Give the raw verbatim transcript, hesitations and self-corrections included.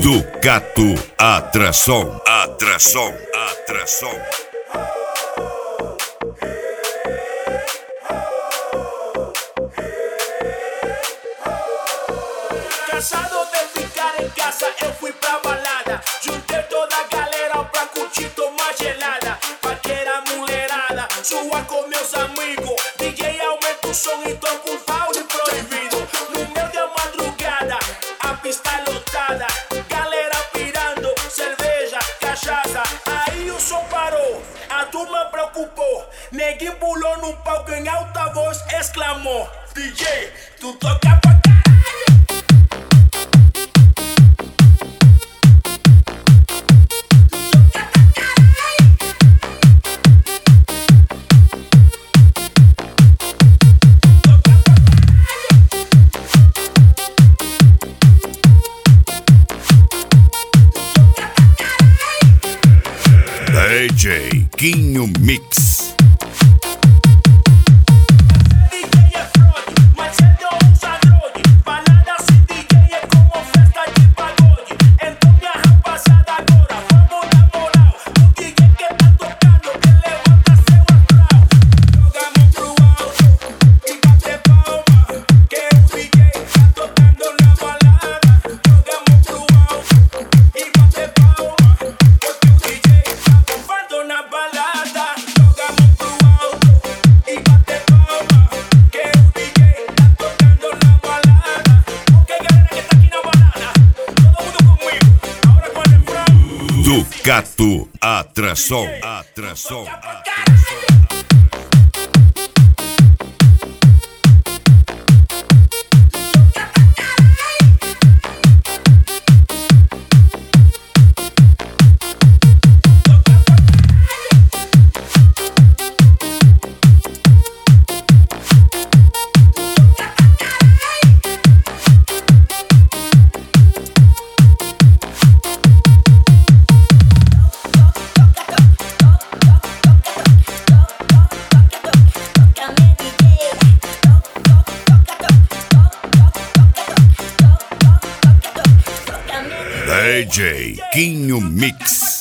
Ducato Atração, atração, atração. Cansado de ficar em casa, eu fui pra balada. Juntei toda a galera pra curtir, tomar gelada. Paquera mulherada, sua com meus amigos. D J aumenta o som e toca um pau de proibido. No meio da madrugada, a pista lotada. Galera pirando, cerveja, cachaça. Aí o som parou, a turma preocupou. Neguinho pulou no palco em alta voz, exclamou: D J, tu toca pra caralho. D J Quinho Mix. Ducato Atração, atração, atração. D J Quinho Mix.